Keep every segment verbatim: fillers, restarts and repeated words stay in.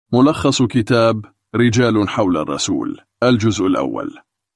ملخص كتاب رجال حول الرسول، الجزء الأول.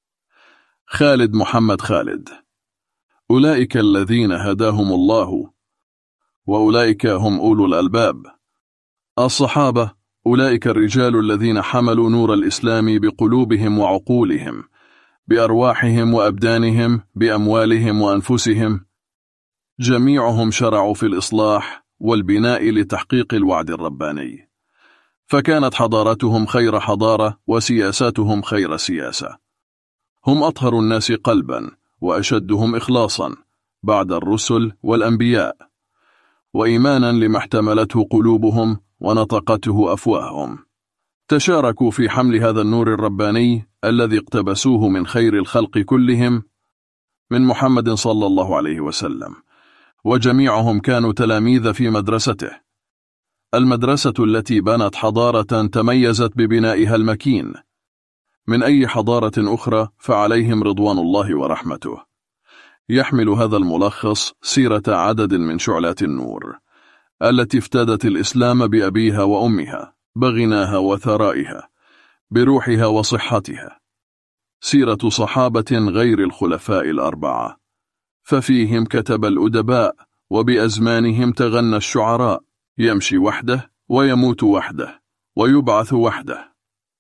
خالد محمد خالد. أولئك الذين هداهم الله، وأولئك هم أولو الألباب. الصحابة أولئك الرجال الذين حملوا نور الإسلام بقلوبهم وعقولهم، بأرواحهم وأبدانهم، بأموالهم وأنفسهم. جميعهم شرعوا في الإصلاح والبناء لتحقيق الوعد الرباني، فكانت حضارتهم خير حضارة وسياساتهم خير سياسة. هم أطهر الناس قلبا وأشدهم إخلاصا بعد الرسل والأنبياء، وإيمانا لما احتملته قلوبهم ونطقته أفواههم. تشاركوا في حمل هذا النور الرباني الذي اقتبسوه من خير الخلق كلهم، من محمد صلى الله عليه وسلم، وجميعهم كانوا تلاميذ في مدرسته، المدرسة التي بنت حضارة تميزت ببنائها المكين. من أي حضارة أخرى فعليهم رضوان الله ورحمته. يحمل هذا الملخص سيرة عدد من شعلات النور التي افتدت الإسلام بأبيها وأمها، بغناها وثرائها، بروحها وصحتها. سيرة صحابة غير الخلفاء الأربعة، ففيهم كتب الأدباء، وبأزمانهم تغنى الشعراء. يمشي وحده ويموت وحده ويبعث وحده.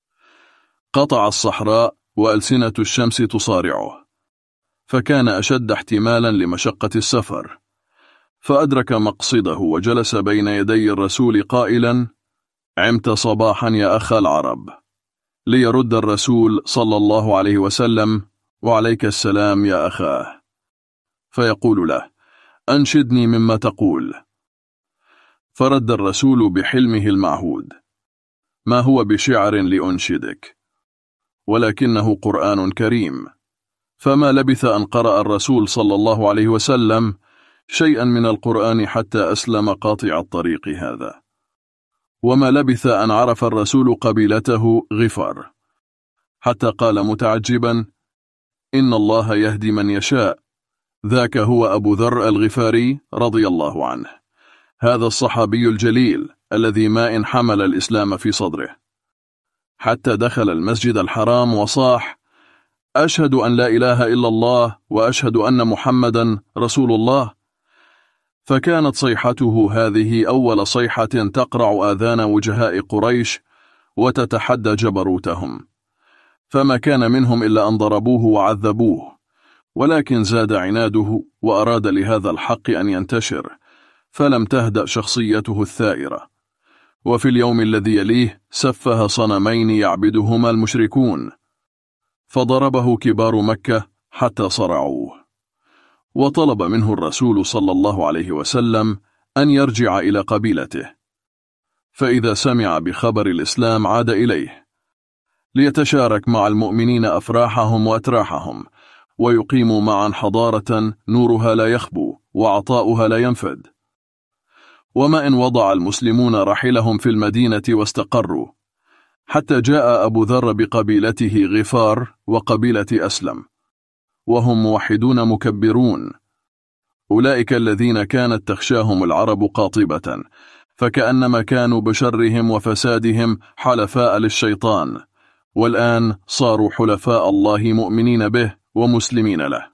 قطع الصحراء وألسنة الشمس تصارعه، فكان أشد احتمالا لمشقة السفر، فأدرك مقصده وجلس بين يدي الرسول قائلا: عمت صباحا يا أخ العرب، ليرد الرسول صلى الله عليه وسلم: وعليك السلام يا أخاه، فيقول له: أنشدني مما تقول. فرد الرسول بحلمه المعهود: ما هو بشعر لأنشدك، ولكنه قرآن كريم. فما لبث أن قرأ الرسول صلى الله عليه وسلم شيئا من القرآن حتى أسلم قاطع الطريق هذا. وما لبث أن عرف الرسول قبيلته غفار، حتى قال متعجبا: إن الله يهدي من يشاء. ذاك هو أبو ذر الغفاري رضي الله عنه، هذا الصحابي الجليل الذي ما إن حمل الإسلام في صدره، حتى دخل المسجد الحرام وصاح: أشهد أن لا إله إلا الله وأشهد أن محمدا رسول الله. فكانت صيحته هذه أول صيحة تقرع آذان وجهاء قريش وتتحدى جبروتهم، فما كان منهم إلا أن ضربوه وعذبوه، ولكن زاد عناده وأراد لهذا الحق أن ينتشر، فلم تهدأ شخصيته الثائرة. وفي اليوم الذي يليه سفه صنمين يعبدهما المشركون، فضربه كبار مكة حتى صرعوه. وطلب منه الرسول صلى الله عليه وسلم أن يرجع إلى قبيلته، فإذا سمع بخبر الإسلام عاد إليه ليتشارك مع المؤمنين أفراحهم وأتراحهم، ويقيموا معا حضارة نورها لا يخبو وعطاؤها لا ينفد. وما إن وضع المسلمون رحلهم في المدينة واستقروا، حتى جاء أبو ذر بقبيلته غفار وقبيلة أسلم، وهم موحدون مكبرون، أولئك الذين كانت تخشاهم العرب قاطبة، فكأنما كانوا بشرهم وفسادهم حلفاء للشيطان، والآن صاروا حلفاء الله مؤمنين به ومسلمين له.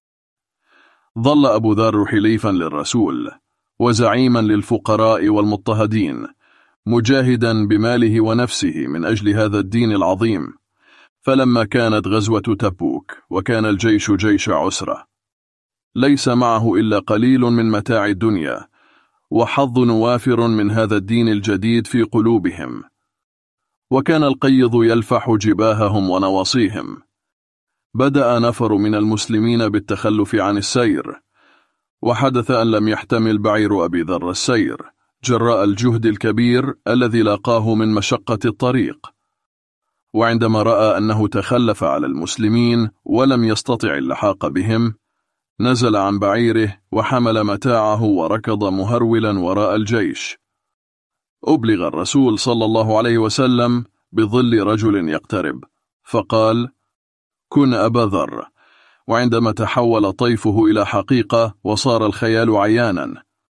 ظل أبو ذر حليفا للرسول وزعيما للفقراء والمضطهدين، مجاهدا بماله ونفسه من أجل هذا الدين العظيم. فلما كانت غزوة تبوك وكان الجيش جيش عسرة، ليس معه إلا قليل من متاع الدنيا، وحظ وافر من هذا الدين الجديد في قلوبهم، وكان القيض يلفح جباههم ونواصيهم. بدأ نفر من المسلمين بالتخلف عن السير، وحدث أن لم يحتمل بعير أبي ذر السير جراء الجهد الكبير الذي لاقاه من مشقة الطريق. وعندما رأى أنه تخلف على المسلمين ولم يستطع اللحاق بهم، نزل عن بعيره وحمل متاعه وركض مهرولا وراء الجيش. أبلغ الرسول صلى الله عليه وسلم بظل رجل يقترب، فقال: كن أبا ذر. وعندما تحول طيفه إلى حقيقة وصار الخيال عيانا،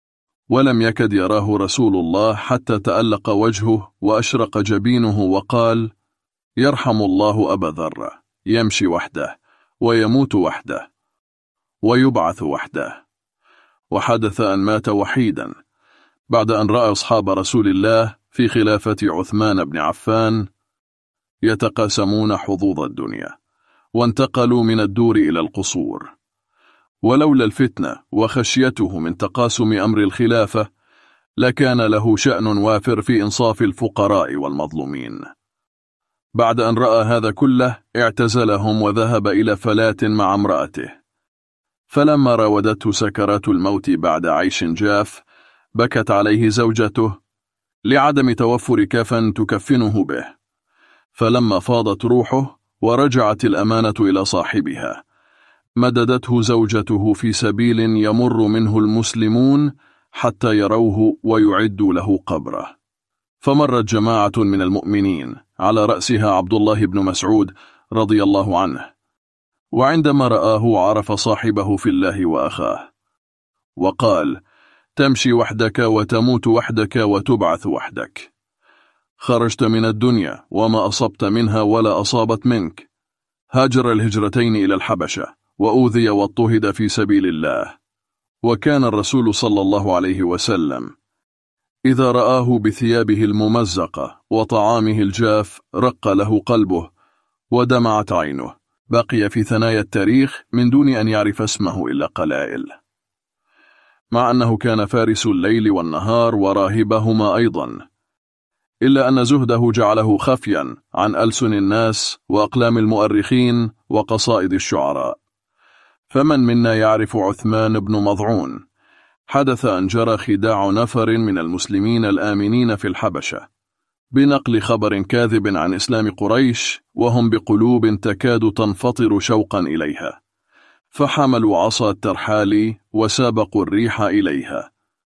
ولم يكد يراه رسول الله حتى تألق وجهه وأشرق جبينه وقال: يرحم الله أبا ذر، يمشي وحده ويموت وحده ويبعث وحده. وحدث أن مات وحيدا بعد أن رأى أصحاب رسول الله في خلافة عثمان بن عفان يتقاسمون حظوظ الدنيا، وانتقلوا من الدور إلى القصور، ولولا الفتنة وخشيته من تقاسم أمر الخلافة لكان له شأن وافر في إنصاف الفقراء والمظلومين. بعد أن رأى هذا كله اعتزلهم وذهب إلى فلاة مع امرأته، فلما راودته سكرات الموت بعد عيش جاف بكت عليه زوجته لعدم توفر كفن تكفنه به، فلما فاضت روحه ورجعت الأمانة إلى صاحبها مددته زوجته في سبيل يمر منه المسلمون حتى يروه ويعدوا له قبره. فمرت جماعة من المؤمنين على رأسها عبد الله بن مسعود رضي الله عنه، وعندما رآه عرف صاحبه في الله وأخاه وقال: تمشي وحدك وتموت وحدك وتبعث وحدك. خرجت من الدنيا وما أصبت منها ولا أصابت منك. هاجر الهجرتين إلى الحبشة وأوذي واضطهد في سبيل الله. وكان الرسول صلى الله عليه وسلم إذا رآه بثيابه الممزقة وطعامه الجاف رق له قلبه ودمعت عينه، بقي في ثنايا التاريخ من دون أن يعرف اسمه إلا قلائل، مع أنه كان فارس الليل والنهار وراهبهما أيضا، إلا أن زهده جعله خفيا عن ألسن الناس وأقلام المؤرخين وقصائد الشعراء. فمن منا يعرف عثمان بن مضعون؟ حدث أن جرى خداع نفر من المسلمين الآمنين في الحبشة بنقل خبر كاذب عن إسلام قريش وهم بقلوب تكاد تنفطر شوقا إليها، فحملوا عصا الترحال وسابقوا الريح إليها،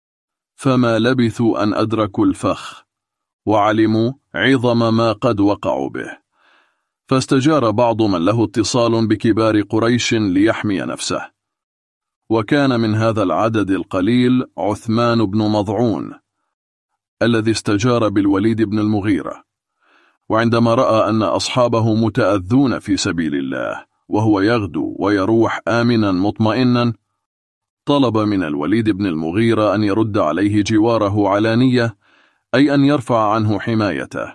فما لبثوا أن أدركوا الفخ وعلموا عظم ما قد وقعوا به، فاستجار بعض من له اتصال بكبار قريش ليحمي نفسه، وكان من هذا العدد القليل عثمان بن مضعون الذي استجار بالوليد بن المغيرة. وعندما رأى أن أصحابه متأذون في سبيل الله وهو يغدو ويروح آمنا مطمئنا، طلب من الوليد بن المغيرة أن يرد عليه جواره علانية، أي أن يرفع عنه حمايته،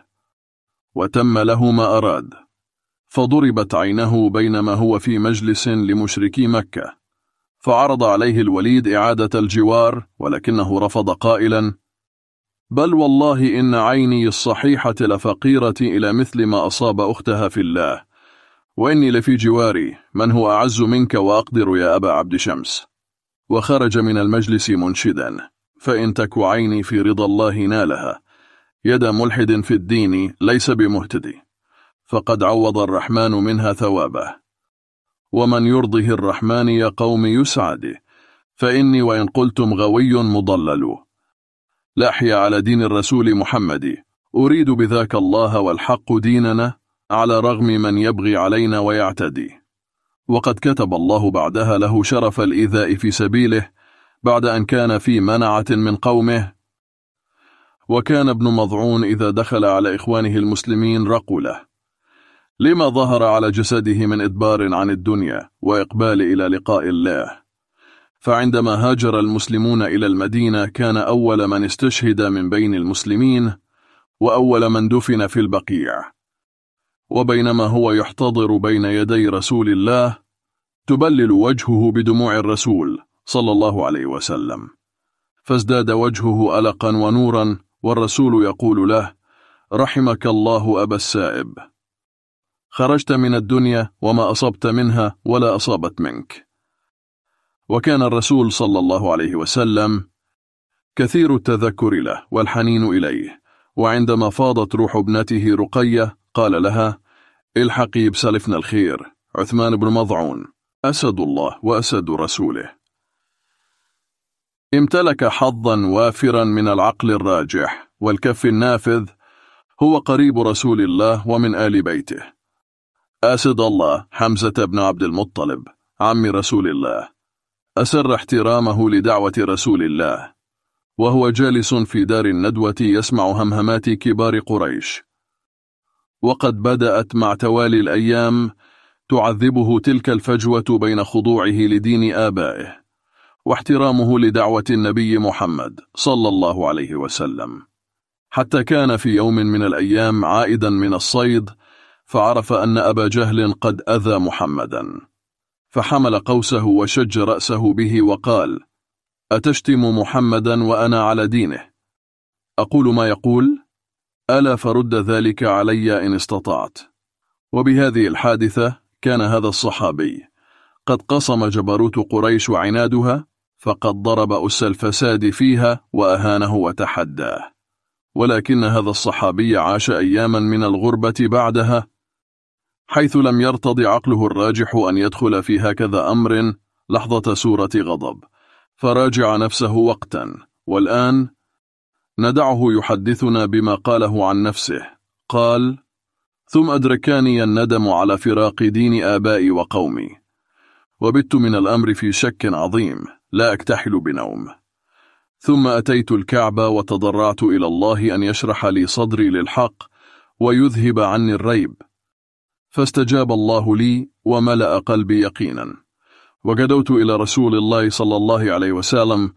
وتم له ما أراد، فضربت عينه بينما هو في مجلس لمشركي مكة، فعرض عليه الوليد إعادة الجوار، ولكنه رفض قائلا: بل والله إن عيني الصحيحة لفقيرة إلى مثل ما أصاب أختها في الله، وإني لفي جواري من هو أعز منك وأقدر يا أبا عبد شمس. وخرج من المجلس منشدا: فإن تك عيني في رضا الله نالها، يد ملحد في الدين ليس بمهتدي، فقد عوض الرحمن منها ثوابه، ومن يرضه الرحمن يا قوم يسعد، فإني وإن قلتم غوي مضلل، لا أحيا على دين الرسول محمد، أريد بذاك الله والحق ديننا، على رغم من يبغي علينا ويعتدي. وقد كتب الله بعدها له شرف الإيذاء في سبيله بعد أن كان في منعة من قومه. وكان ابن مضعون إذا دخل على إخوانه المسلمين رقوا له لما ظهر على جسده من إدبار عن الدنيا وإقبال إلى لقاء الله. فعندما هاجر المسلمون إلى المدينة كان أول من استشهد من بين المسلمين وأول من دفن في البقيع. وبينما هو يحتضر بين يدي رسول الله تبلل وجهه بدموع الرسول صلى الله عليه وسلم، فازداد وجهه ألقا ونورا، والرسول يقول له: رحمك الله أبا السائب، خرجت من الدنيا وما أصبت منها ولا أصابت منك. وكان الرسول صلى الله عليه وسلم كثير التذكر له والحنين إليه، وعندما فاضت روح ابنته رقية قال لها: الحقي بسلفنا الخير عثمان بن مضعون، أسد الله وأسد رسوله. امتلك حظا وافرا من العقل الراجح والكف النافذ، هو قريب رسول الله ومن آل بيته. أسد الله حمزة بن عبد المطلب عم رسول الله أسر احترامه لدعوة رسول الله، وهو جالس في دار الندوة يسمع همهمات كبار قريش. وقد بدأت مع توالي الأيام تعذبه تلك الفجوة بين خضوعه لدين آبائه واحترامه لدعوة النبي محمد صلى الله عليه وسلم، حتى كان في يوم من الأيام عائدا من الصيد فعرف أن أبا جهل قد أذى محمدا، فحمل قوسه وشج رأسه به وقال: أتشتم محمدا وأنا على دينه؟ أقول ما يقول؟ ألا فرد ذلك علي إن استطعت. وبهذه الحادثة كان هذا الصحابي قد قصم جبروت قريش وعنادها، فقد ضرب أس الفساد فيها وأهانه وتحداه. ولكن هذا الصحابي عاش أياما من الغربة بعدها، حيث لم يرتض عقله الراجح أن يدخل في هكذا أمر لحظة سورة غضب، فراجع نفسه وقتا. والآن ندعه يحدثنا بما قاله عن نفسه. قال: ثم أدركاني الندم على فراق دين آبائي وقومي، وبت من الأمر في شك عظيم لا أكتحل بنوم، ثم أتيت الكعبة وتضرعت إلى الله أن يشرح لي صدري للحق ويذهب عني الريب، فاستجاب الله لي وملأ قلبي يقينا، وجدوت إلى رسول الله صلى الله عليه وسلم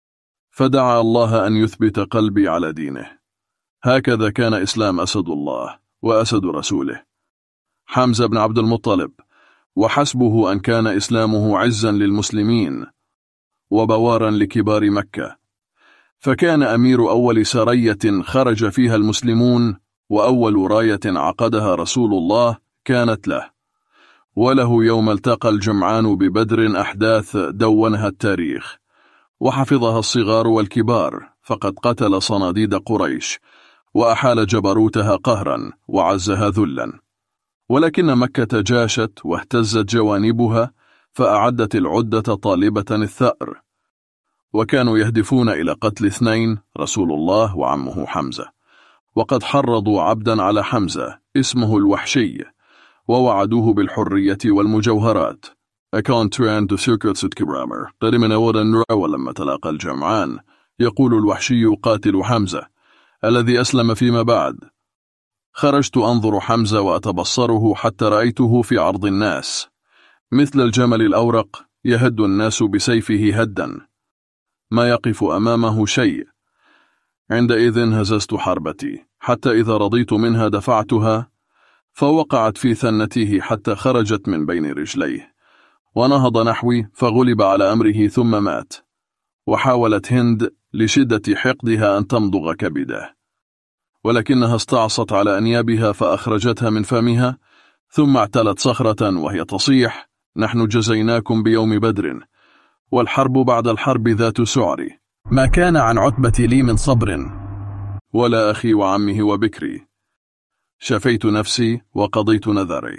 فدعا الله أن يثبت قلبي على دينه. هكذا كان إسلام أسد الله وأسد رسوله حمزة بن عبد المطلب، وحسبه أن كان إسلامه عزا للمسلمين وبوارا لكبار مكة، فكان أمير أول سرية خرج فيها المسلمون، وأول راية عقدها رسول الله كانت له، وله يوم التقى الجمعان ببدر أحداث دونها التاريخ وحفظها الصغار والكبار، فقد قتل صناديد قريش وأحال جبروتها قهرا وعزها ذلا. ولكن مكة جاشت واهتزت جوانبها، فأعدت العدة طالبة الثأر، وكانوا يهدفون إلى قتل اثنين: رسول الله وعمه حمزة، وقد حرضوا عبدا على حمزة اسمه الوحشي ووعدوه بالحرية والمجوهرات. أكونتران دسيركوتس كرامر قد من أود النرى. ولما تلاقى الجمعان يقول الوحشي قاتل حمزة الذي أسلم فيما بعد: خرجت أنظر حمزة وأتبصره حتى رأيته في عرض الناس مثل الجمل الأورق يهد الناس بسيفه هدا، ما يقف أمامه شيء. عندئذ هززت حربتي حتى إذا رضيت منها دفعتها، فوقعت في ثنته حتى خرجت من بين رجليه، ونهض نحوي فغلب على أمره ثم مات. وحاولت هند لشدة حقدها أن تمضغ كبده، ولكنها استعصت على أنيابها فأخرجتها من فمها، ثم اعتلت صخرة وهي تصيح: نحن جزيناكم بيوم بدر، والحرب بعد الحرب ذات سعر، ما كان عن عتبة لي من صبر، ولا أخي وعمه وبكري، شفيت نفسي وقضيت نذري.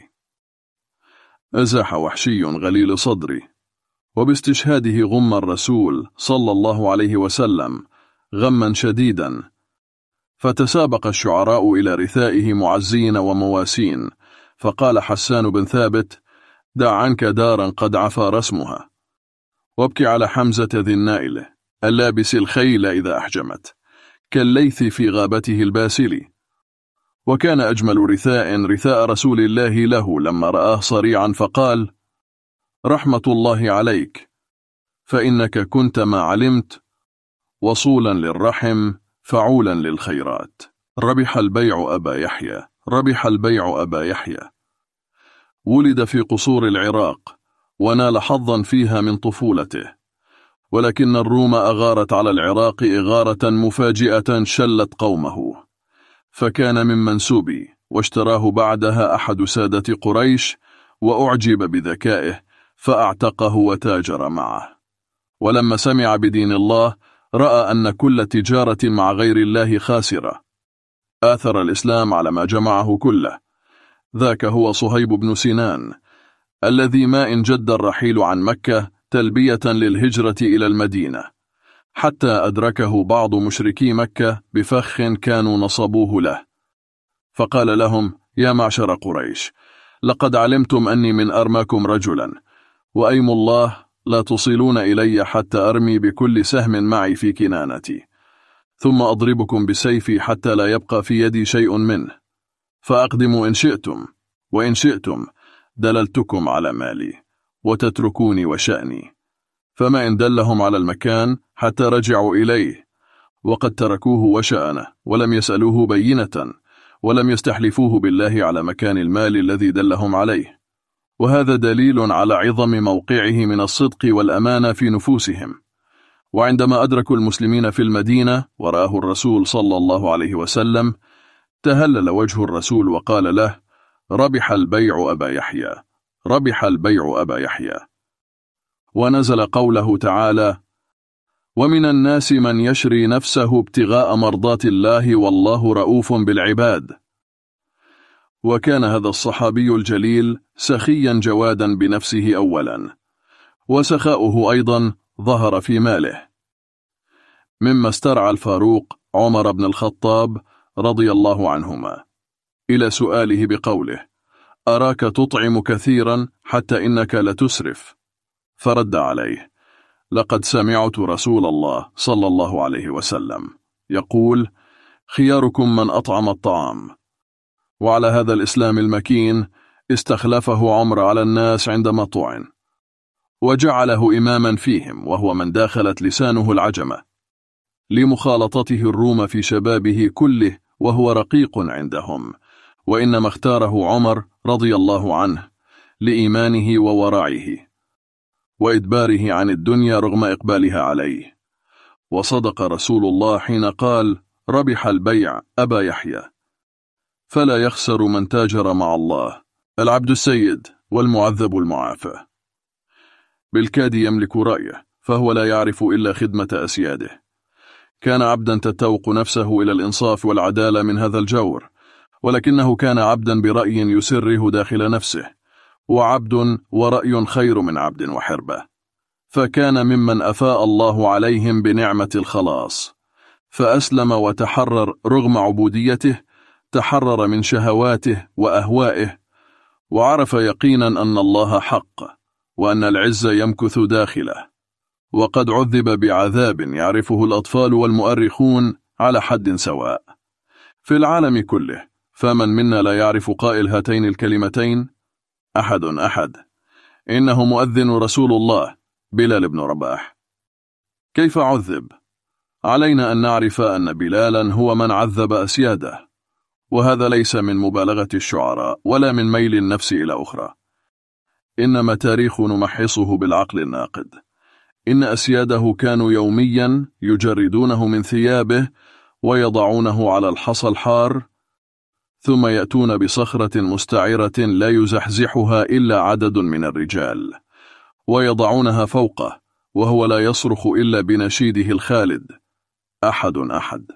أزاح وحشي غليل صدري، وباستشهاده غم الرسول صلى الله عليه وسلم غما شديدا، فتسابق الشعراء إلى رثائه معزين ومواسين، فقال حسان بن ثابت: دع عنك دارا قد عفى رسمها، وابكي على حمزة ذي النائل اللابس الخيل إذا أحجمت، كالليث في غابته الباسل. وكان أجمل رثاء رثاء رسول الله له لما رآه صريعا فقال: رحمة الله عليك، فإنك كنت ما علمت وصولا للرحم فعولا للخيرات. ربح البيع أبا يحيى، ربح البيع أبا يحيى. ولد في قصور العراق ونال حظا فيها من طفولته، ولكن الروم أغارت على العراق إغارة مفاجئة شلت قومه، فكان من منسوبي، واشتراه بعدها أحد سادة قريش وأعجب بذكائه فأعتقه وتاجر معه. ولما سمع بدين الله رأى أن كل تجارة مع غير الله خاسرة، آثر الإسلام على ما جمعه كله. ذاك هو صهيب بن سنان الذي ما إن جد الرحيل عن مكة تلبية للهجرة إلى المدينة، حتى أدركه بعض مشركي مكة بفخ كانوا نصبوه له، فقال لهم: يا معشر قريش، لقد علمتم أني من أرماكم رجلا، وأيم الله لا تصلون إلي حتى أرمي بكل سهم معي في كنانتي، ثم أضربكم بسيفي حتى لا يبقى في يدي شيء منه، فأقدموا إن شئتم، وإن شئتم دللتكم على مالي وتتركوني وشأني. فما إن دلهم على المكان حتى رجعوا إليه وقد تركوه وشأنه ولم يسألوه بينة ولم يستحلفوه بالله على مكان المال الذي دلهم عليه، وهذا دليل على عظم موقعه من الصدق والأمانة في نفوسهم. وعندما أدركوا المسلمين في المدينة ورآه الرسول صلى الله عليه وسلم تهلل وجه الرسول وقال له: ربح البيع أبا يحيى، ربح البيع أبا يحيى. ونزل قوله تعالى: ومن الناس من يشري نفسه ابتغاء مرضات الله والله رؤوف بالعباد. وكان هذا الصحابي الجليل سخيا جوادا بنفسه أولا، وسخاؤه أيضا ظهر في ماله، مما استرعى الفاروق عمر بن الخطاب رضي الله عنهما إلى سؤاله بقوله: أراك تطعم كثيرا حتى إنك لتسرف، فرد عليه: لقد سمعت رسول الله صلى الله عليه وسلم يقول: خياركم من أطعم الطعام. وعلى هذا الإسلام المكين استخلفه عمر على الناس عندما طعن، وجعله إماما فيهم، وهو من داخلت لسانه العجمة لمخالطته الروم في شبابه كله، وهو رقيق عندهم، وإنما اختاره عمر رضي الله عنه لإيمانه وورعه وإدباره عن الدنيا رغم إقبالها عليه. وصدق رسول الله حين قال: ربح البيع أبا يحيى. فلا يخسر من تاجر مع الله، العبد السيد والمعذب المعافى. بالكاد يملك رأيه، فهو لا يعرف إلا خدمة أسياده. كان عبدا تتوق نفسه إلى الإنصاف والعدالة من هذا الجور، ولكنه كان عبدا برأي يسره داخل نفسه، وعبد ورأي خير من عبد وحربة. فكان ممن أفاء الله عليهم بنعمة الخلاص، فأسلم وتحرر رغم عبوديته، تحرر من شهواته وأهوائه، وعرف يقينا أن الله حق، وأن العز يمكث داخله. وقد عذب بعذاب يعرفه الأطفال والمؤرخون على حد سواء في العالم كله، فمن منا لا يعرف قائل هاتين الكلمتين؟ أحد أحد إنه مؤذن رسول الله بلال بن رباح. كيف عذب؟ علينا أن نعرف أن بلالا هو من عذب أسياده، وهذا ليس من مبالغة الشعراء ولا من ميل النفس إلى أخرى، إنما تاريخ نمحصه بالعقل الناقد. إن أسياده كانوا يوميا يجردونه من ثيابه ويضعونه على الحصى الحار، ثم يأتون بصخرة مستعرة لا يزحزحها إلا عدد من الرجال، ويضعونها فوقه، وهو لا يصرخ إلا بنشيده الخالد: أحد أحد.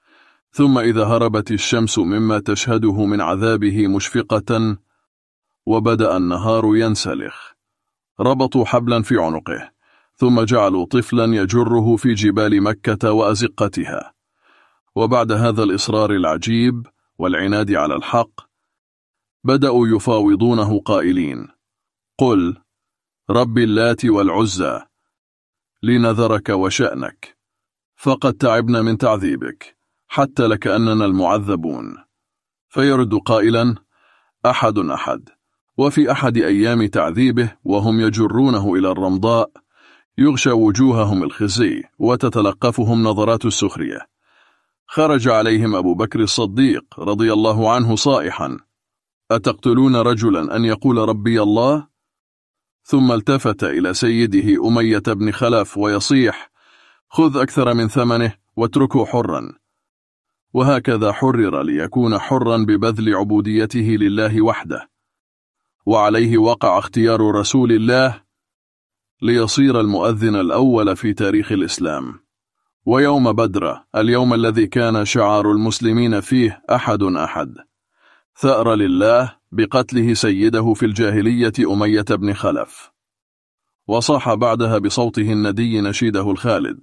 ثم إذا هربت الشمس مما تشهده من عذابه مشفقة وبدأ النهار ينسلخ، ربطوا حبلا في عنقه، ثم جعلوا طفلا يجره في جبال مكة وأزقتها. وبعد هذا الإصرار العجيب والعناد على الحق بدأوا يفاوضونه قائلين: قل رب اللات والعزى لنذرك وشأنك، فقد تعبنا من تعذيبك حتى لكأننا المعذبون. فيرد قائلا: أحد أحد. وفي أحد أيام تعذيبه وهم يجرونه إلى الرمضاء يغشى وجوههم الخزي وتتلقفهم نظرات السخرية، خرج عليهم أبو بكر الصديق رضي الله عنه صائحا: أتقتلون رجلا أن يقول ربي الله؟ ثم التفت إلى سيده أمية بن خلف ويصيح: خذ أكثر من ثمنه واتركه حرا. وهكذا حرر ليكون حرا ببذل عبوديته لله وحده. وعليه وقع اختيار رسول الله ليصير المؤذن الأول في تاريخ الإسلام. ويوم بدر، اليوم الذي كان شعار المسلمين فيه أحد أحد، ثأر لله بقتله سيده في الجاهلية أمية بن خلف، وصاح بعدها بصوته الندي نشيده الخالد.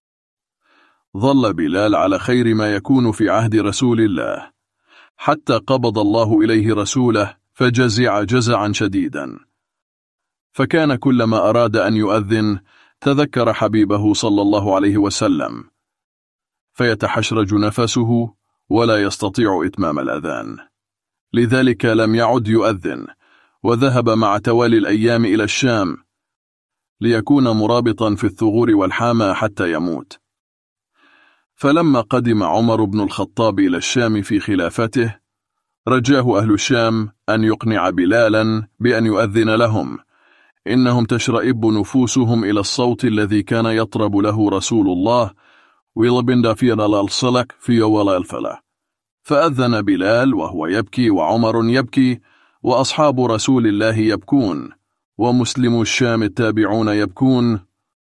ظل بلال على خير ما يكون في عهد رسول الله، حتى قبض الله إليه رسوله فجزع جزعا شديدا، فكان كلما أراد أن يؤذن تذكر حبيبه صلى الله عليه وسلم، فيتحشرج نفسه ولا يستطيع إتمام الأذان، لذلك لم يعد يؤذن، وذهب مع توالي الأيام إلى الشام ليكون مرابطا في الثغور والحامى حتى يموت. فلما قدم عمر بن الخطاب إلى الشام في خلافته، رجاه أهل الشام أن يقنع بلالا بأن يؤذن لهم، إنهم تشرئب نفوسهم إلى الصوت الذي كان يطرب له رسول الله ويلبن في الصلك في ولا الفلا. فأذن بلال وهو يبكي وعمر يبكي وأصحاب رسول الله يبكون ومسلم الشام التابعون يبكون،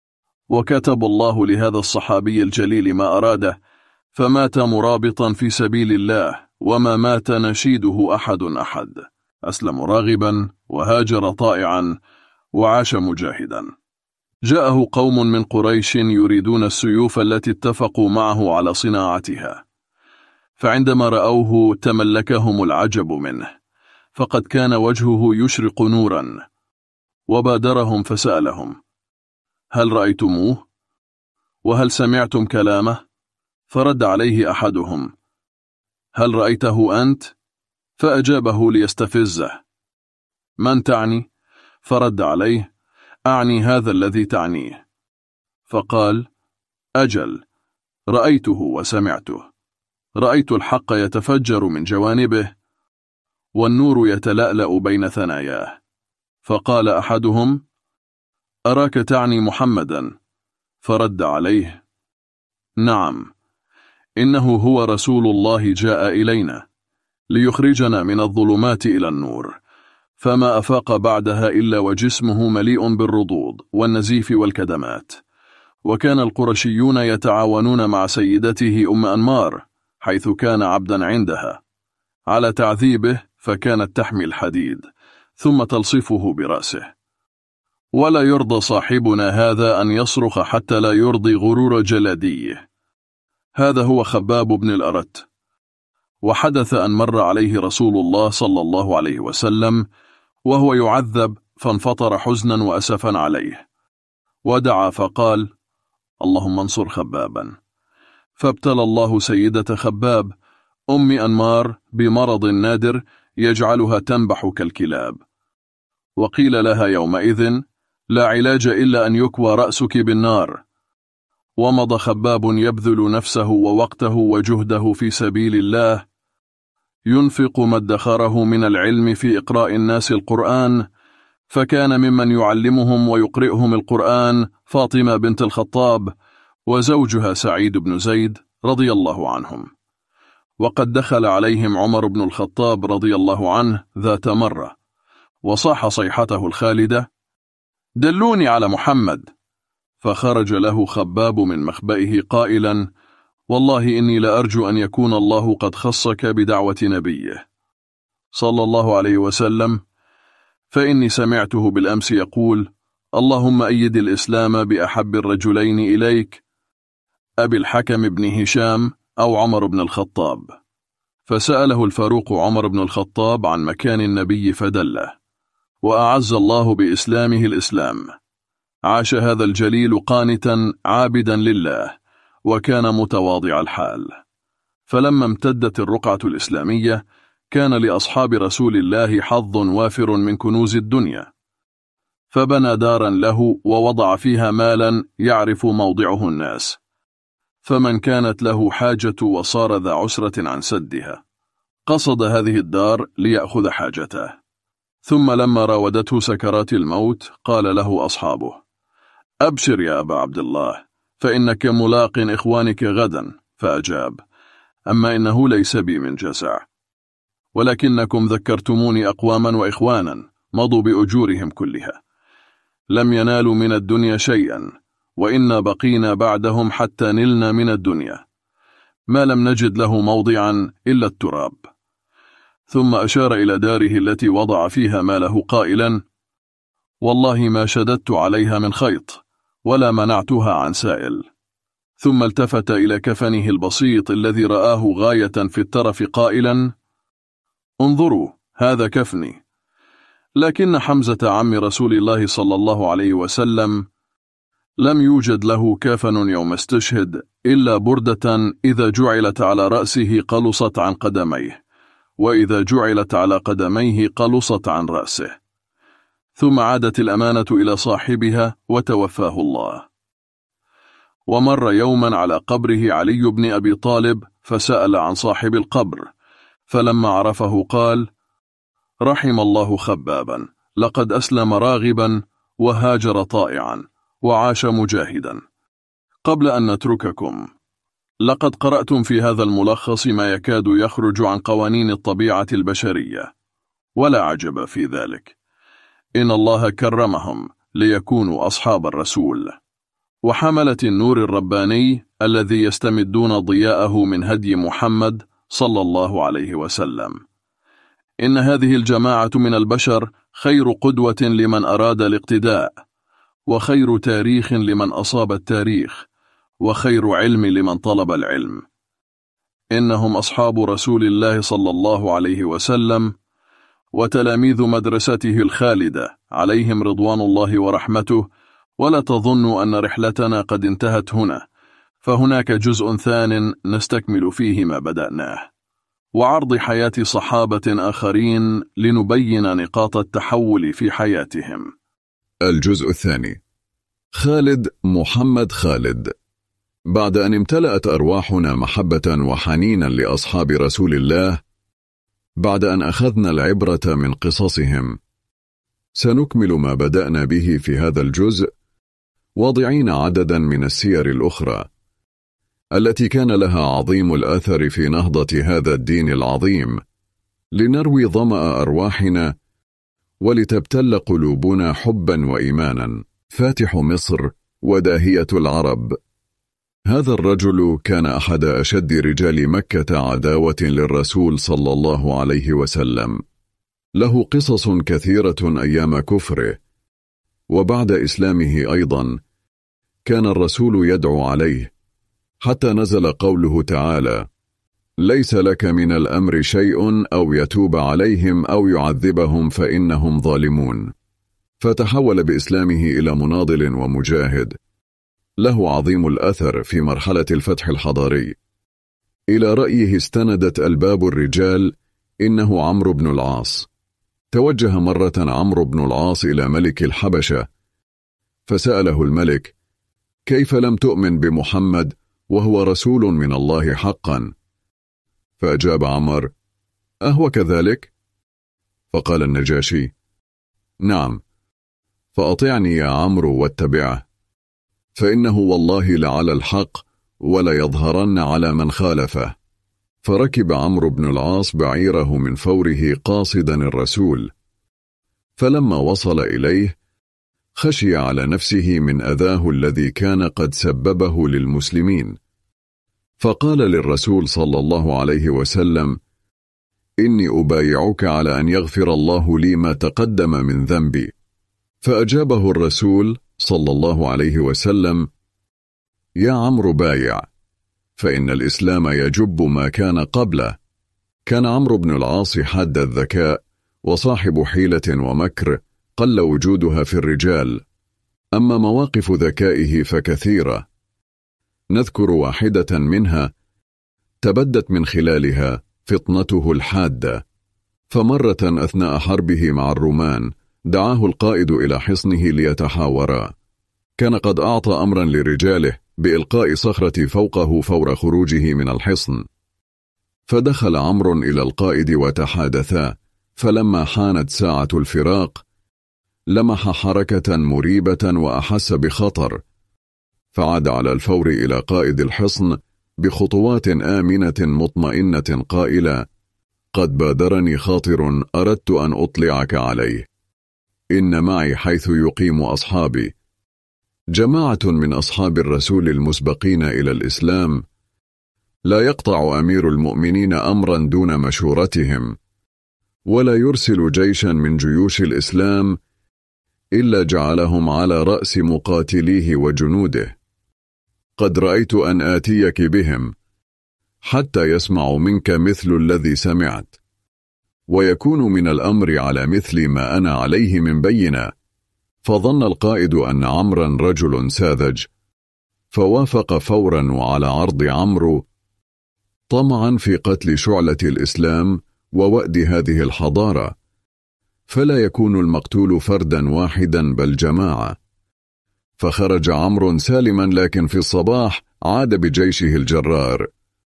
وكتب الله لهذا الصحابي الجليل ما أراده، فمات مرابطا في سبيل الله، وما مات نشيده أحد أحد، أسلم راغبا وهاجر طائعا وعاش مجاهدا. جاءه قوم من قريش يريدون السيوف التي اتفقوا معه على صناعتها، فعندما رأوه تملكهم العجب منه، فقد كان وجهه يشرق نورا، وبادرهم فسألهم: هل رأيتموه؟ وهل سمعتم كلامه؟ فرد عليه أحدهم: هل رأيته أنت؟ فأجابه ليستفزه: من تعني؟ فرد عليه: أعني هذا الذي تعنيه. فقال: أجل، رأيته وسمعته، رأيت الحق يتفجر من جوانبه والنور يتلألأ بين ثناياه. فقال أحدهم: أراك تعني محمدا. فرد عليه: نعم، إنه هو رسول الله جاء إلينا ليخرجنا من الظلمات إلى النور، فما أفاق بعدها إلا وجسمه مليء بالرضوض والنزيف والكدمات. وكان القرشيون يتعاونون مع سيدته أم أنمار حيث كان عبدا عندها على تعذيبه، فكانت تحمي الحديد ثم تلصفه برأسه. ولا يرضى صاحبنا هذا أن يصرخ حتى لا يرضي غرور جلاديه. هذا هو خباب بن الأرت. وحدث أن مر عليه رسول الله صلى الله عليه وسلم وهو يعذب، فانفطر حزنا وأسفا عليه، ودعا فقال: اللهم انصر خبابا. فابتلى الله سيدة خباب أم أنمار بمرض نادر يجعلها تنبح كالكلاب، وقيل لها يومئذ: لا علاج إلا أن يكوى رأسك بالنار. ومضى خباب يبذل نفسه ووقته وجهده في سبيل الله، ينفق ما ادخره من العلم في إقراء الناس القرآن، فكان ممن يعلمهم ويقرئهم القرآن فاطمة بنت الخطاب وزوجها سعيد بن زيد رضي الله عنهم. وقد دخل عليهم عمر بن الخطاب رضي الله عنه ذات مرة وصاح صيحته الخالدة: دلوني على محمد. فخرج له خباب من مخبئه قائلا: والله إني لأرجو أن يكون الله قد خصك بدعوة نبيه صلى الله عليه وسلم، فإني سمعته بالأمس يقول: اللهم أيد الإسلام بأحب الرجلين إليك، أبي الحكم بن هشام أو عمر بن الخطاب. فسأله الفاروق عمر بن الخطاب عن مكان النبي فدله، وأعز الله بإسلامه الإسلام. عاش هذا الجليل قانتا عابدا لله، وكان متواضع الحال. فلما امتدت الرقعة الإسلامية كان لأصحاب رسول الله حظ وافر من كنوز الدنيا، فبنى دارا له ووضع فيها مالا يعرف موضعه الناس، فمن كانت له حاجة وصار ذا عسرة عن سدها قصد هذه الدار ليأخذ حاجته. ثم لما راودته سكرات الموت قال له أصحابه: أبشر يا أبا عبد الله، فإنك ملاق إخوانك غدا. فأجاب: أما إنه ليس بي من جزع، ولكنكم ذكرتموني أقواما وإخوانا مضوا بأجورهم كلها، لم ينالوا من الدنيا شيئا، وإنا بقينا بعدهم حتى نلنا من الدنيا ما لم نجد له موضعا إلا التراب. ثم أشار إلى داره التي وضع فيها ماله قائلا: والله ما شددت عليها من خيط ولا منعتها عن سائل. ثم التفت إلى كفنه البسيط الذي رآه غاية في الترف قائلا: انظروا، هذا كفني، لكن حمزة عم رسول الله صلى الله عليه وسلم لم يوجد له كافن يوم استشهد إلا بردة إذا جعلت على رأسه قلصت عن قدميه، وإذا جعلت على قدميه قلصت عن رأسه. ثم عادت الأمانة إلى صاحبها وتوفاه الله. ومر يوما على قبره علي بن أبي طالب فسأل عن صاحب القبر، فلما عرفه قال: رحم الله خبابا، لقد أسلم راغبا وهاجر طائعا وعاش مجاهدا. قبل أن نترككم، لقد قرأتم في هذا الملخص ما يكاد يخرج عن قوانين الطبيعة البشرية، ولا عجب في ذلك، إن الله كرمهم ليكونوا أصحاب الرسول وحملة النور الرباني الذي يستمدون ضياءه من هدي محمد صلى الله عليه وسلم. إن هذه الجماعة من البشر خير قدوة لمن أراد الاقتداء، وخير تاريخ لمن أصاب التاريخ، وخير علم لمن طلب العلم. إنهم أصحاب رسول الله صلى الله عليه وسلم وتلاميذ مدرسته الخالدة عليهم رضوان الله ورحمته. ولا تظنوا أن رحلتنا قد انتهت هنا، فهناك جزء ثان نستكمل فيه ما بدأناه، وعرض حياة صحابة آخرين لنبين نقاط التحول في حياتهم. الجزء الثاني. خالد محمد خالد. بعد أن امتلأت أرواحنا محبة وحنينا لأصحاب رسول الله، بعد أن أخذنا العبرة من قصصهم، سنكمل ما بدأنا به في هذا الجزء، واضعين عددا من السير الأخرى التي كان لها عظيم الأثر في نهضة هذا الدين العظيم، لنروي ظمأ أرواحنا ولتبتل قلوبنا حبا وإيمانا. فاتح مصر وداهية العرب. هذا الرجل كان أحد أشد رجال مكة عداوة للرسول صلى الله عليه وسلم، له قصص كثيرة أيام كفره، وبعد إسلامه أيضا كان الرسول يدعو عليه، حتى نزل قوله تعالى: ليس لك من الأمر شيء أو يتوب عليهم أو يعذبهم فإنهم ظالمون. فتحول بإسلامه إلى مناضل ومجاهد له عظيم الأثر في مرحلة الفتح الحضاري. إلى رأيه استندت ألباب الرجال إنه عمرو بن العاص. توجه مرة عمرو بن العاص إلى ملك الحبشة، فسأله الملك: كيف لم تؤمن بمحمد وهو رسول من الله حقا؟ فأجاب عمر: أهو كذلك؟ فقال النجاشي: نعم، فأطعني يا عمرو واتبعه، فإنه والله لعلى الحق ولا يظهرن على من خالفه. فركب عمرو بن العاص بعيره من فوره قاصدا الرسول، فلما وصل إليه خشي على نفسه من أذاه الذي كان قد سببه للمسلمين، فقال للرسول صلى الله عليه وسلم: إني أبايعك على أن يغفر الله لي ما تقدم من ذنبي. فأجابه الرسول صلى الله عليه وسلم: يا عمرو بايع، فإن الإسلام يجب ما كان قبله. كان عمرو بن العاص حاد الذكاء وصاحب حيلة ومكر قل وجودها في الرجال، أما مواقف ذكائه فكثيرة. نذكر واحدة منها تبدت من خلالها فطنته الحادة. فمرة أثناء حربه مع الرومان دعاه القائد إلى حصنه ليتحاورا. كان قد أعطى أمرا لرجاله بإلقاء صخرة فوقه فور خروجه من الحصن، فدخل عمرو إلى القائد وتحادثا، فلما حانت ساعة الفراق لمح حركة مريبة وأحس بخطر، فعاد على الفور إلى قائد الحصن بخطوات آمنة مطمئنة قائلا: قد بادرني خاطر أردت أن أطلعك عليه، إن معي حيث يقيم أصحابي جماعة من أصحاب الرسول المسبقين إلى الإسلام، لا يقطع أمير المؤمنين أمرا دون مشورتهم، ولا يرسل جيشا من جيوش الإسلام إلا جعلهم على رأس مقاتليه وجنوده. قد رأيت أن آتيك بهم حتى يسمع منك مثل الذي سمعت، ويكون من الأمر على مثل ما أنا عليه من بينة، فظن القائد أن عمرا رجل ساذج، فوافق فورا وعلى عرض عمرو، طمعا في قتل شعلة الإسلام ووأد هذه الحضارة، فلا يكون المقتول فردا واحدا بل جماعة. فخرج عمرو سالما، لكن في الصباح عاد بجيشه الجرار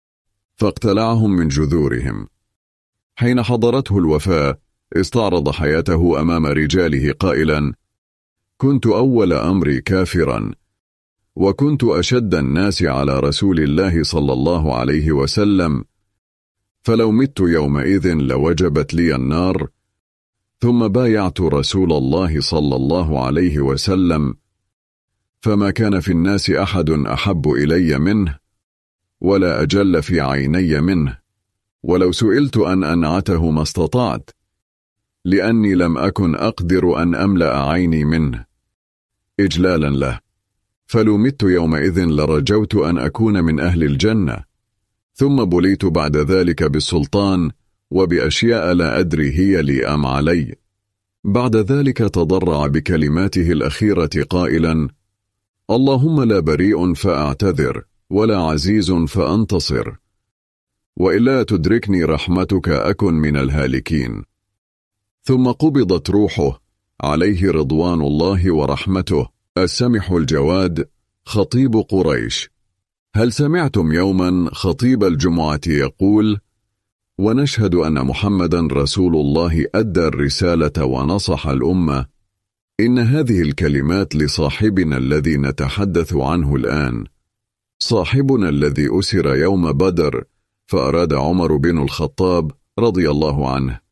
فاقتلعهم من جذورهم. حين حضرته الوفاة استعرض حياته أمام رجاله قائلا: كنت أول أمري كافرا، وكنت أشد الناس على رسول الله صلى الله عليه وسلم، فلو مت يومئذ لوجبت لي النار، ثم بايعت رسول الله صلى الله عليه وسلم، فما كان في الناس أحد أحب إلي منه ولا أجل في عيني منه، ولو سئلت أن أنعته ما استطعت، لأني لم أكن أقدر أن أملأ عيني منه إجلالا له، فلو مت يومئذ لرجوت أن أكون من أهل الجنة. ثم بليت بعد ذلك بالسلطان وبأشياء لا أدري هي لي أم علي. بعد ذلك تضرع بكلماته الأخيرة قائلا: اللهم لا بريء فأعتذر ولا عزيز فأنتصر، وإلا تدركني رحمتك أكن من الهالكين. ثم قبضت روحه عليه رضوان الله ورحمته السمح الجواد خطيب قريش. هل سمعتم يوما خطيب الجمعة يقول: ونشهد أن محمدا رسول الله أدى الرسالة ونصح الأمة، إن هذه الكلمات لصاحبنا الذي نتحدث عنه الآن، صاحبنا الذي أسر يوم بدر، فأراد عمر بن الخطاب رضي الله عنه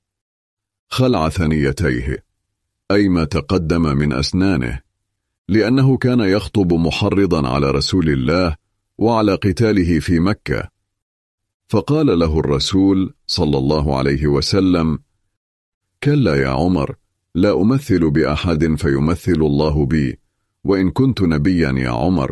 خلع ثنيتيه، أي ما تقدم من أسنانه، لأنه كان يخطب محرضا على رسول الله وعلى قتاله في مكة. فقال له الرسول صلى الله عليه وسلم: كلا يا عمر، لا أمثل بأحد فيمثل الله بي، وإن كنت نبيا يا عمر،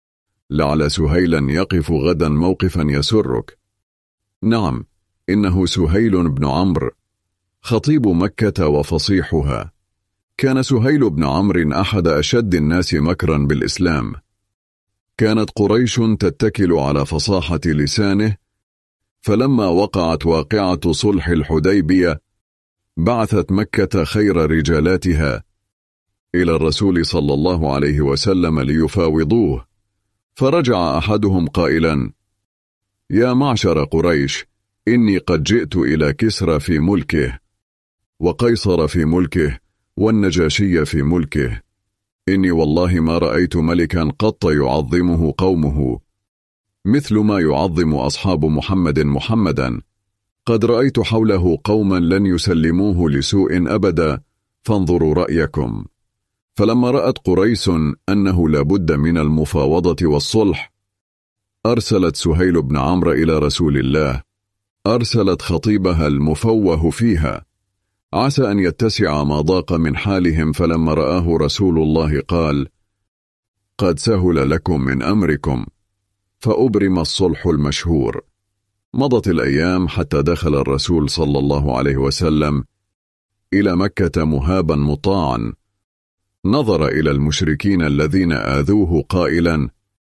لعل سهيلا يقف غدا موقفا يسرك. نعم، إنه سهيل بن عمرو خطيب مكة وفصيحها. كان سهيل بن عمرو أحد أشد الناس مكرا بالإسلام. كانت قريش تتكل على فصاحة لسانه، فلما وقعت واقعة صلح الحديبية بعثت مكة خير رجالاتها إلى الرسول صلى الله عليه وسلم ليفاوضوه، فرجع أحدهم قائلا: يا معشر قريش، إني قد جئت إلى كسرى في ملكه، وقيصر في ملكه، والنجاشي في ملكه، إني والله ما رأيت ملكا قط يعظمه قومه مثل ما يعظم أصحاب محمد محمدا، قد رأيت حوله قوما لن يسلموه لسوء أبدا، فانظروا رأيكم. فلما رأت قريش أنه لا بد من المفاوضة والصلح، أرسلت سهيل بن عمرو إلى رسول الله، أرسلت خطيبها المفوه فيها، عسى أن يتسع ما ضاق من حالهم. فلما رآه رسول الله قال: قد سهل لكم من أمركم، فأبرم الصلح المشهور. مضت الأيام حتى دخل الرسول صلى الله عليه وسلم إلى مكة مهابا مطاعا، نظر إلى المشركين الذين آذوه قائلا: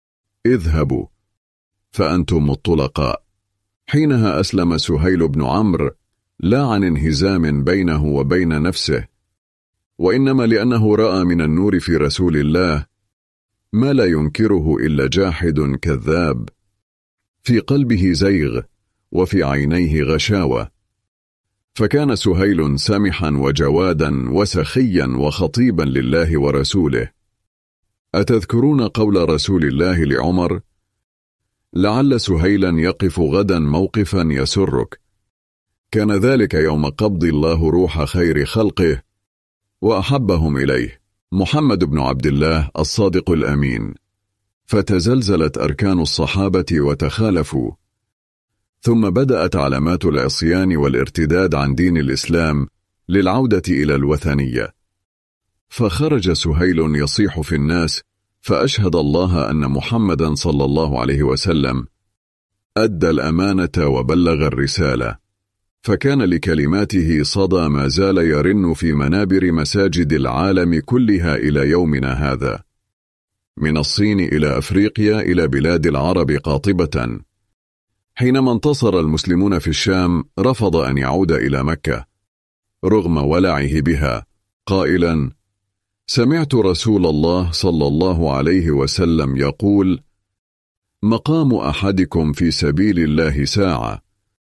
اذهبوا فأنتم الطلقاء. حينها أسلم سهيل بن عمرو، لا عن انهزام بينه وبين نفسه، وإنما لأنه رأى من النور في رسول الله ما لا ينكره إلا جاحد كذاب، في قلبه زيغ وفي عينيه غشاوة. فكان سهيل سمحا وجوادا وسخيا وخطيبا لله ورسوله. أتذكرون قول رسول الله لعمر: لعل سهيلا يقف غدا موقفا يسرك؟ كان ذلك يوم قبض الله روح خير خلقه وأحبهم إليه، محمد بن عبد الله الصادق الأمين. فتزلزلت أركان الصحابة وتخالفوا، ثم بدأت علامات العصيان والارتداد عن دين الإسلام للعودة إلى الوثنية. فخرج سهيل يصيح في الناس، فأشهد الله أن محمدا صلى الله عليه وسلم أدى الأمانة وبلغ الرسالة. فكان لكلماته صدى ما زال يرن في منابر مساجد العالم كلها إلى يومنا هذا، من الصين إلى أفريقيا إلى بلاد العرب قاطبة. حينما انتصر المسلمون في الشام رفض أن يعود إلى مكة رغم ولعه بها، قائلا: سمعت رسول الله صلى الله عليه وسلم يقول: مقام أحدكم في سبيل الله ساعة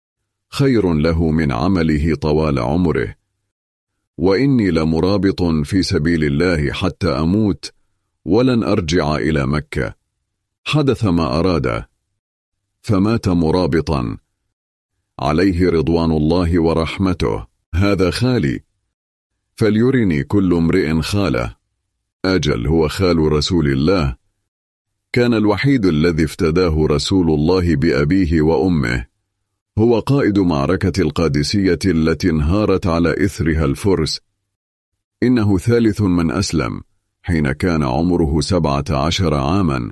خير له من عمله طوال عمره، وإني لمرابط في سبيل الله حتى أموت ولن أرجع إلى مكة. حدث ما أراد فمات مرابطا عليه رضوان الله ورحمته. هذا خالي فليرني كل امرئ خاله. أجل هو خال رسول الله، كان الوحيد الذي افتداه رسول الله بأبيه وأمه، هو قائد معركة القادسية التي انهارت على إثرها الفرس. إنه ثالث من أسلم حين كان عمره سبعة عشر عاما،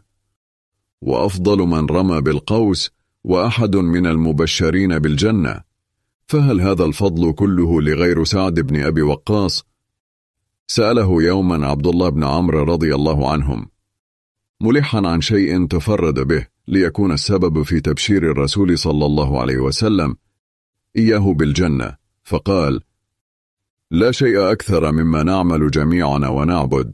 وأفضل من رمى بالقوس، وأحد من المبشرين بالجنة. فهل هذا الفضل كله لغير سعد بن أبي وقاص؟ سأله يوما عبد الله بن عمرو رضي الله عنهم ملحا عن شيء تفرد به ليكون السبب في تبشير الرسول صلى الله عليه وسلم إياه بالجنة، فقال: لا شيء أكثر مما نعمل جميعنا ونعبد،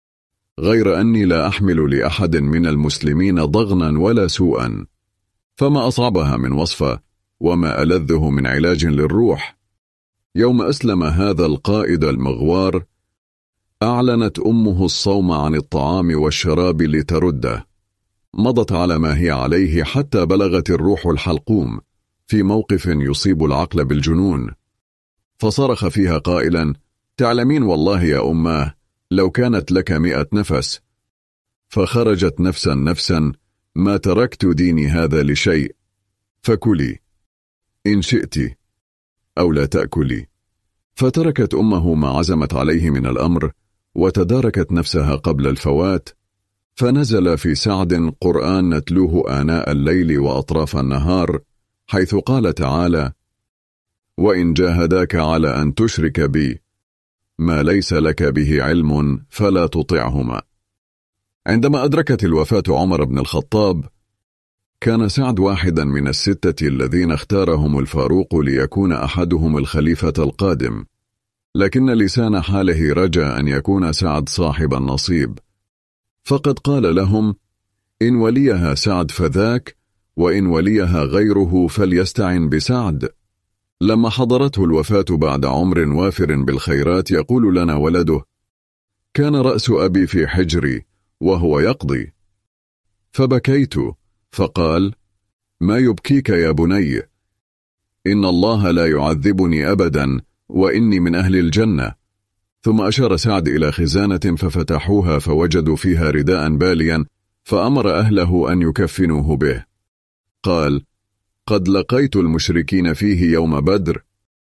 غير أني لا أحمل لأحد من المسلمين ضغنا ولا سوءا، فما أصعبها من وصفة وما ألذه من علاج للروح. يوم أسلم هذا القائد المغوار أعلنت أمه الصوم عن الطعام والشراب لترده، مضت على ما هي عليه حتى بلغت الروح الحلقوم في موقف يصيب العقل بالجنون، فصرخ فيها قائلا: تعلمين والله يا أماه لو كانت لك مئة نفس. فخرجت نفسا نفسا: ما تركت ديني هذا لشيء، فكلي إن شئت أو لا تأكلي. فتركت أمه ما عزمت عليه من الأمر وتداركت نفسها قبل الفوات، فنزل في سعد قرآن نتلوه آناء الليل وأطراف النهار، حيث قال تعالى: وإن جاهداك على أن تشرك بي ما ليس لك به علم فلا تطعهما. عندما أدركت الوفاة عمر بن الخطاب كان سعد واحدا من الستة الذين اختارهم الفاروق ليكون أحدهم الخليفة القادم، لكن لسان حاله رجى أن يكون سعد صاحب النصيب، فقد قال لهم: إن وليها سعد فذاك، وإن وليها غيره فليستعن بسعد. لما حضرته الوفاة بعد عمر وافر بالخيرات يقول لنا ولده: كان رأس أبي في حجري وهو يقضي، فبكيت، فقال: ما يبكيك يا بني؟ إن الله لا يعذبني أبدا وإني من أهل الجنة. ثم أشار سعد إلى خزانة ففتحوها فوجدوا فيها رداء باليا، فأمر أهله أن يكفنوه به. قال: قد لقيت المشركين فيه يوم بدر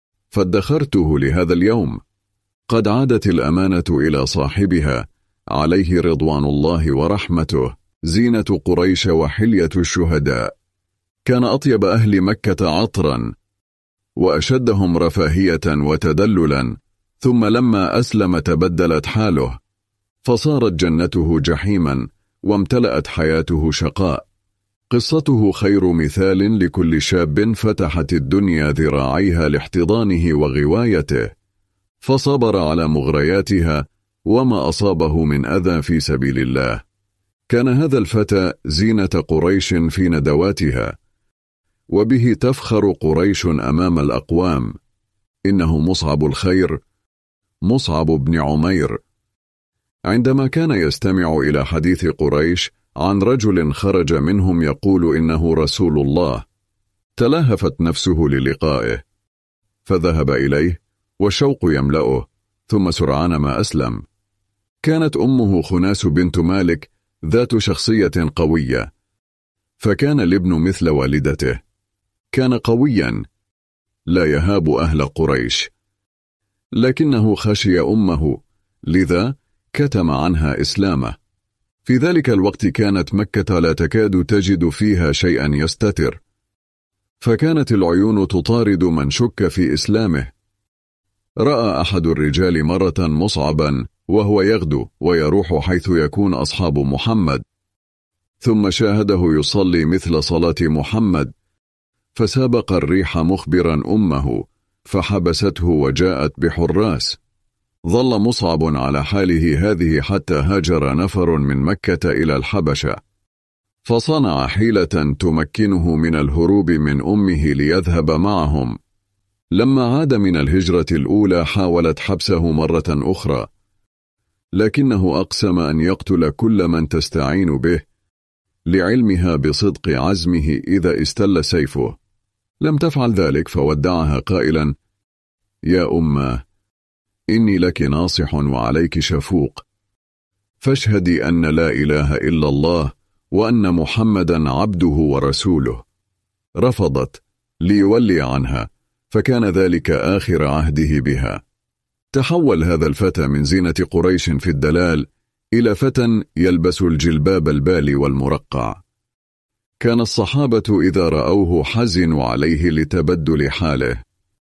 فادخرته لهذا اليوم. قد عادت الأمانة إلى صاحبها عليه رضوان الله ورحمته، زينة قريش وحلية الشهداء. كان أطيب أهل مكة عطرا وأشدهم رفاهية وتدللا، ثم لما أسلم تبدلت حاله، فصارت جنته جحيما وامتلأت حياته شقاء. قصته خير مثال لكل شاب فتحت الدنيا ذراعيها لاحتضانه وغوايته، فصبر على مغرياتها وما أصابه من أذى في سبيل الله. كان هذا الفتى زينة قريش في ندواتها، وبه تفخر قريش أمام الأقوام. إنه مصعب الخير، مصعب بن عمير. عندما كان يستمع إلى حديث قريش عن رجل خرج منهم يقول إنه رسول الله، تلهفت نفسه للقائه، فذهب إليه والشوق يملأه، ثم سرعان ما أسلم. كانت أمه خناس بنت مالك ذات شخصية قوية، فكان الابن مثل والدته، كان قويا لا يهاب أهل قريش، لكنه خشي أمه، لذا كتم عنها إسلامه. في ذلك الوقت كانت مكة لا تكاد تجد فيها شيئا يستتر، فكانت العيون تطارد من شك في إسلامه. رأى أحد الرجال مرة مصعبا وهو يغدو ويروح حيث يكون أصحاب محمد، ثم شاهده يصلي مثل صلاة محمد، فسابق الريح مخبرا أمه فحبسته وجاءت بحراس. ظل مصعب على حاله هذه حتى هاجر نفر من مكة إلى الحبشة، فصنع حيلة تمكنه من الهروب من أمه ليذهب معهم. لما عاد من الهجرة الأولى حاولت حبسه مرة أخرى، لكنه أقسم أن يقتل كل من تستعين به، لعلمها بصدق عزمه إذا استل سيفه. لم تفعل ذلك فودعها قائلا: يا أمه، إني لك ناصح وعليك شفوق، فاشهدي أن لا إله إلا الله وأن محمدا عبده ورسوله. رفضت ليولي عنها، فكان ذلك آخر عهده بها. تحول هذا الفتى من زينة قريش في الدلال إلى فتى يلبس الجلباب البالي والمرقع. كان الصحابة إذا رأوه حزنوا عليه لتبدل حاله،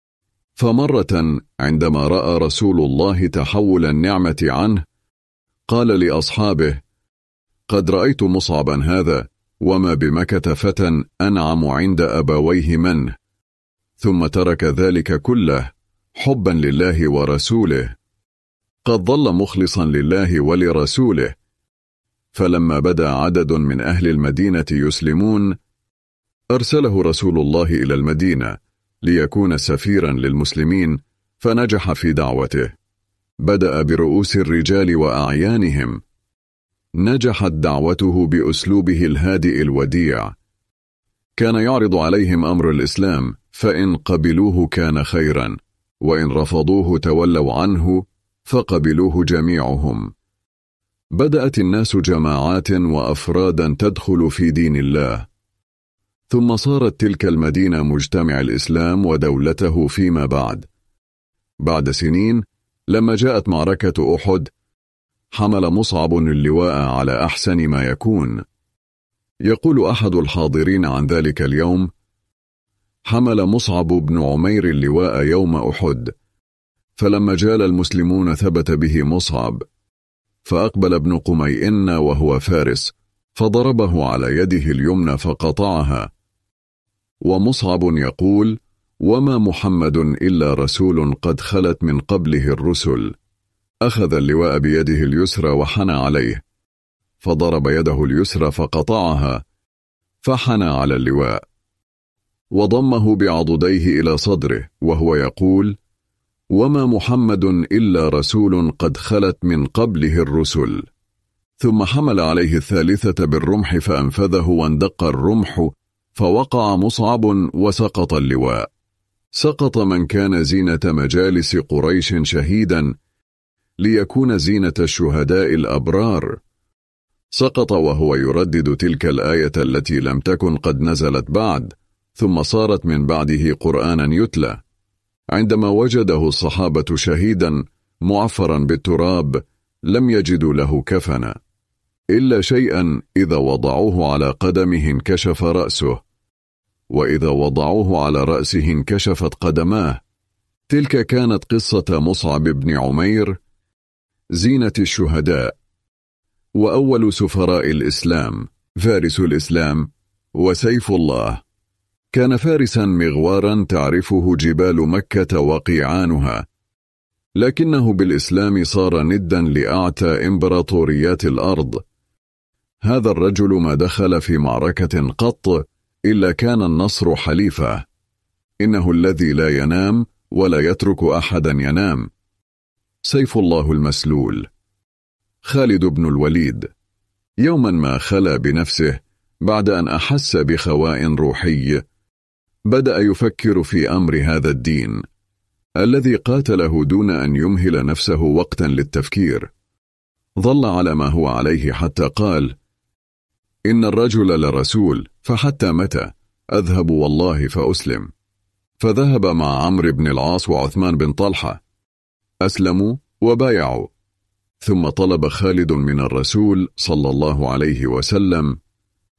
فمرة عندما رأى رسول الله تحول النعمة عنه قال لأصحابه: قد رأيت مصعبا هذا، وما بمكة فتى أنعم عند أبويه منه. ثم ترك ذلك كله حبا لله ورسوله، قد ظل مخلصا لله ولرسوله. فلما بدا عدد من أهل المدينة يسلمون، أرسله رسول الله إلى المدينة ليكون سفيرا للمسلمين، فنجح في دعوته. بدأ برؤوس الرجال وأعيانهم. نجحت دعوته بأسلوبه الهادئ الوديع. كان يعرض عليهم أمر الإسلام، فإن قبلوه كان خيرا، وإن رفضوه تولوا عنه، فقبلوه جميعهم. بدأت الناس جماعات وأفرادا تدخل في دين الله، ثم صارت تلك المدينة مجتمع الإسلام ودولته فيما بعد. بعد سنين لما جاءت معركة أحد، حمل مصعب اللواء على أحسن ما يكون. يقول أحد الحاضرين عن ذلك اليوم: حمل مصعب بن عمير اللواء يوم أحد، فلما جال المسلمون ثبت به مصعب، فأقبل ابن قميئن وهو فارس فضربه على يده اليمنى فقطعها. ومصعب يقول: وما محمد إلا رسول قد خلت من قبله الرسل. أخذ اللواء بيده اليسرى وحنى عليه، فضرب يده اليسرى فقطعها، فحنى على اللواء وضمه بعضديه إلى صدره وهو يقول: وما محمد إلا رسول قد خلت من قبله الرسل. ثم حمل عليه الثالثة بالرمح فأنفذه واندق الرمح، فوقع مصعب وسقط اللواء. سقط من كان زينة مجالس قريش شهيدا ليكون زينة الشهداء الأبرار. سقط وهو يردد تلك الآية التي لم تكن قد نزلت بعد، ثم صارت من بعده قرآنا يتلى. عندما وجده الصحابة شهيدا معفرا بالتراب لم يجدوا له كفنا، إلا شيئا إذا وضعوه على قدمه انكشف رأسه، وإذا وضعوه على رأسه انكشفت قدماه. تلك كانت قصة مصعب بن عمير، زينة الشهداء، وأول سفراء الإسلام، فارس الإسلام وسيف الله. كان فارسا مغوارا تعرفه جبال مكة وقيعانها، لكنه بالإسلام صار ندا لأعتى إمبراطوريات الأرض. هذا الرجل ما دخل في معركة قط إلا كان النصر حليفه. إنه الذي لا ينام ولا يترك أحدا ينام. سيف الله المسلول. خالد بن الوليد يوما ما خلا بنفسه بعد أن أحس بخواء روحي، بدأ يفكر في أمر هذا الدين الذي قاتله دون أن يمهل نفسه وقتا للتفكير. ظل على ما هو عليه حتى قال: إن الرجل لرسول، فحتى متى؟ أذهب والله فأسلم. فذهب مع عمرو بن العاص وعثمان بن طلحة، أسلموا وبايعوا. ثم طلب خالد من الرسول صلى الله عليه وسلم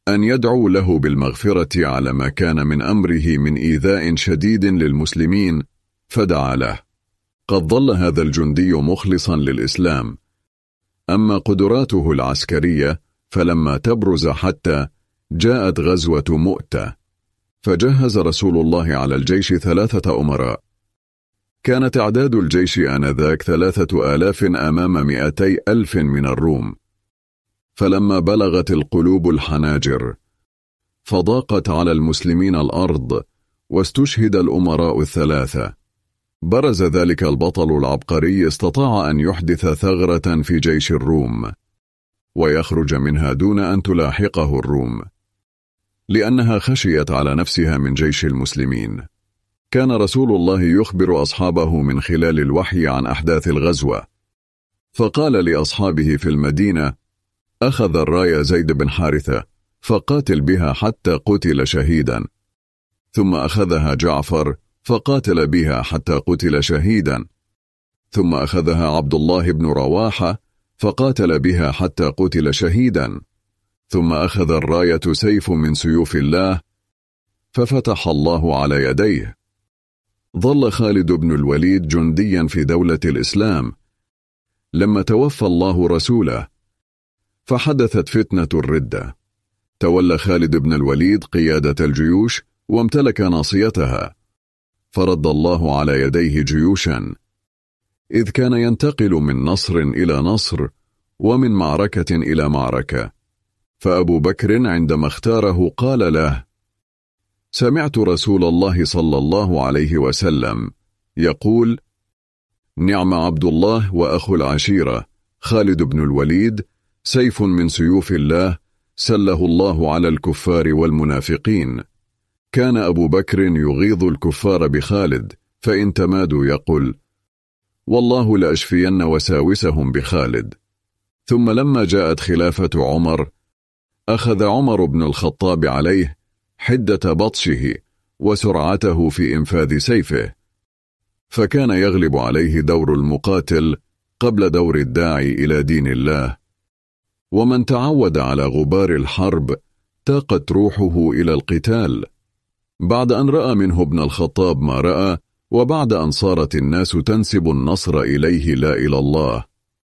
أن يدعو له بالمغفرة على ما كان من أمره من إيذاء شديد للمسلمين، فدعا له. قد ظل هذا الجندي مخلصا للإسلام. أما قدراته العسكرية فلما تبرز حتى جاءت غزوة مؤتة، فجهز رسول الله على الجيش ثلاثة أمراء. كان تعداد الجيش آنذاك ثلاثة آلاف أمام مئتي ألف من الروم. فلما بلغت القلوب الحناجر فضاقت على المسلمين الأرض، واستشهد الأمراء الثلاثة. برز ذلك البطل العبقري، استطاع أن يحدث ثغرة في جيش الروم ويخرج منها دون أن تلاحقه الروم، لأنها خشيت على نفسها من جيش المسلمين. كان رسول الله يخبر أصحابه من خلال الوحي عن أحداث الغزوة، فقال لأصحابه في المدينة: أخذ الراية زيد بن حارثة فقاتل بها حتى قتل شهيدا، ثم أخذها جعفر فقاتل بها حتى قتل شهيدا، ثم أخذها عبد الله بن رواحة فقاتل بها حتى قتل شهيدا، ثم أخذ الراية سيف من سيوف الله ففتح الله على يديه. ظل خالد بن الوليد جنديا في دولة الإسلام لما توفى الله رسوله، فحدثت فتنة الردة. تولى خالد بن الوليد قيادة الجيوش وامتلك ناصيتها، فرد الله على يديه جيوشا، إذ كان ينتقل من نصر إلى نصر ومن معركة إلى معركة. فأبو بكر عندما اختاره قال له: سمعت رسول الله صلى الله عليه وسلم يقول: نعم عبد الله وأخو العشيرة خالد بن الوليد، سيف من سيوف الله سله الله على الكفار والمنافقين. كان أبو بكر يغيظ الكفار بخالد، فإن تمادوا يقول: والله لأشفين وساوسهم بخالد. ثم لما جاءت خلافة عمر أخذ عمر بن الخطاب عليه حدة بطشه وسرعته في إنفاذ سيفه، فكان يغلب عليه دور المقاتل قبل دور الداعي إلى دين الله. ومن تعود على غبار الحرب تاقت روحه إلى القتال. بعد أن رأى منه ابن الخطاب ما رأى، وبعد أن صارت الناس تنسب النصر إليه لا إلى الله،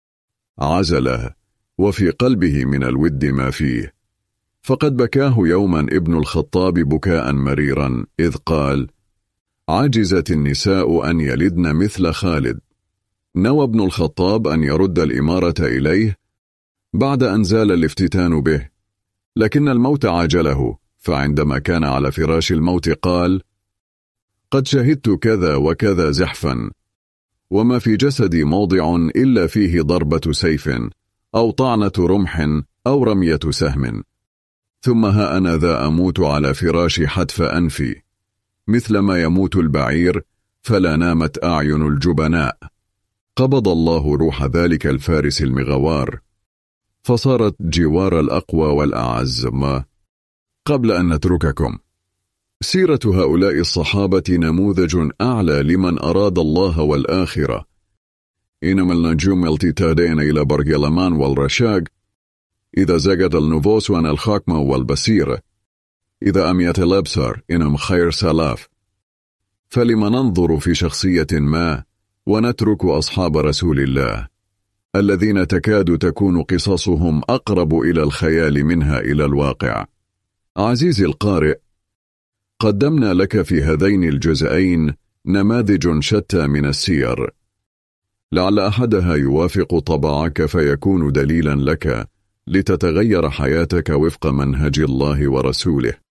عزله وفي قلبه من الود ما فيه. فقد بكاه يوما ابن الخطاب بكاء مريرا، إذ قال: عجزت النساء أن يلدن مثل خالد. نوى ابن الخطاب أن يرد الإمارة إليه بعد أن زال الافتتان به، لكن الموت عاجله، فعندما كان على فراش الموت قال: قد شهدت كذا وكذا زحفا، وما في جسدي موضع إلا فيه ضربة سيف أو طعنة رمح أو رمية سهم، ثم ها أنا ذا أموت على فراش حتف أنفي، مثل ما يموت البعير، فلا نامت أعين الجبناء. قبض الله روح ذلك الفارس المغوار، فصارت جوار الأقوى والأعز. ما قبل أن نترككم، سيرة هؤلاء الصحابة نموذج أعلى لمن أراد الله والآخرة. إنما النجوم التتادين إلى برغلمان والرشاق، إذا زقت النفوس وأنا الخاكمة والبصيرة، إذا أميت الأبصار إنهم خير سلاف. فلما ننظر في شخصية ما ونترك أصحاب رسول الله الذين تكاد تكون قصصهم أقرب إلى الخيال منها إلى الواقع؟ عزيزي القارئ، قدمنا لك في هذين الجزئين نماذج شتى من السير، لعل أحدها يوافق طبعك فيكون دليلا لك لتتغير حياتك وفق منهج الله ورسوله.